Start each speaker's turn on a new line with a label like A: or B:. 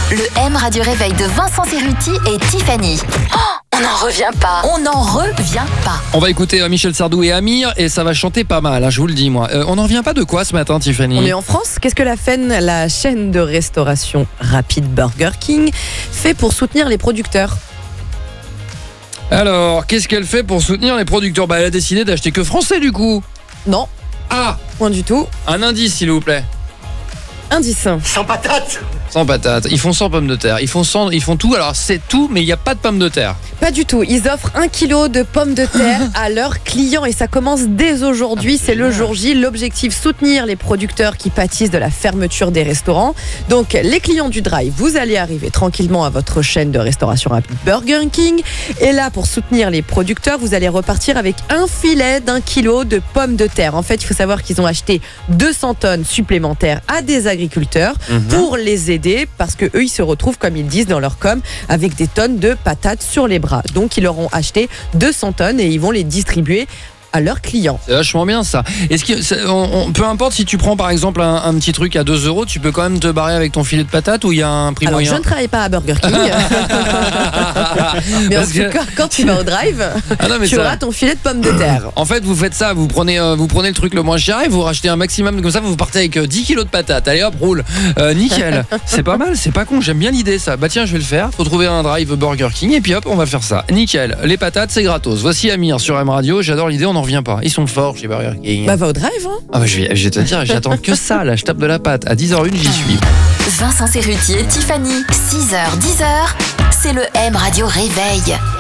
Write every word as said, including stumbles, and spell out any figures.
A: Le M Radio Réveil de Vincent Cerruti et Tiffany. Oh, on n'en revient pas. On n'en revient pas.
B: On va écouter euh, Michel Sardou et Amir et ça va chanter pas mal, hein, je vous le dis moi. Euh, on n'en revient pas de quoi ce matin, Tiffany?
C: On est en France. Qu'est-ce que la F E N, la chaîne de restauration rapide Burger King, fait pour soutenir les producteurs?
B: Alors, qu'est-ce qu'elle fait pour soutenir les producteurs? Bah, elle a décidé d'acheter que français du coup.
C: Non,
B: Ah,
C: point du tout.
B: un indice s'il vous plaît.
C: Indice.
D: Sans patate.
B: Sans patates. Ils font sans pommes de terre. Ils font sans, ils font tout. Alors c'est tout, mais il n'y a pas de pommes de terre.
C: Pas du tout. Ils offrent un kilo de pommes de terre à leurs clients et ça commence dès aujourd'hui.
B: Ah,
C: c'est le jour J. L'objectif, soutenir les producteurs qui pâtissent de la fermeture des restaurants. Donc, les clients du drive, vous allez arriver tranquillement à votre chaîne de restauration rapide Burger King. Et là, pour soutenir les producteurs, vous allez repartir avec un filet d'un kilo de pommes de terre. En fait, il faut savoir qu'ils ont acheté deux cents tonnes supplémentaires à des agriculteurs
B: Mhm.
C: pour les aider parce que eux, ils se retrouvent, comme ils disent dans leur com, avec des tonnes de patates sur les bras. Donc, ils leur ont acheté deux cents tonnes et ils vont les distribuer à leurs clients.
B: C'est vachement bien ça. Est-ce que c'est- on, on- peu importe si tu prends par exemple un, un petit truc à deux euros, tu peux quand même te barrer avec ton filet de patates ou il y a un prix
C: Alors, je
B: moyen?
C: ne travaille pas à Burger King. Mais en
B: Parce
C: tout
B: que-
C: cas, quand tu vas au drive,
B: Ah non, mais
C: tu
B: ça-
C: auras ton filet de pommes de terre.
B: En fait, vous faites ça, vous prenez, euh, vous prenez le truc le moins cher et vous rachetez un maximum, comme ça vous partez avec euh, dix kilos de patates. Allez hop, roule. Euh, nickel. C'est pas mal, c'est pas con, j'aime bien l'idée ça. Bah tiens, je vais le faire. Faut trouver un drive Burger King et puis hop, on va faire ça. Nickel. Les patates, c'est gratos. Voici Amir sur M Radio. J'adore l'idée, on n'en revient pas. Ils sont forts chez Burger King.
C: Bah, va au drive, hein.
B: Ah bah, je, vais, je vais te dire, j'attends que ça. Là, je tape de la pâte. À dix heures une, j'y suis.
A: Vincent Cerruti et Tiffany. six heures, dix heures. C'est le M Radio Réveil.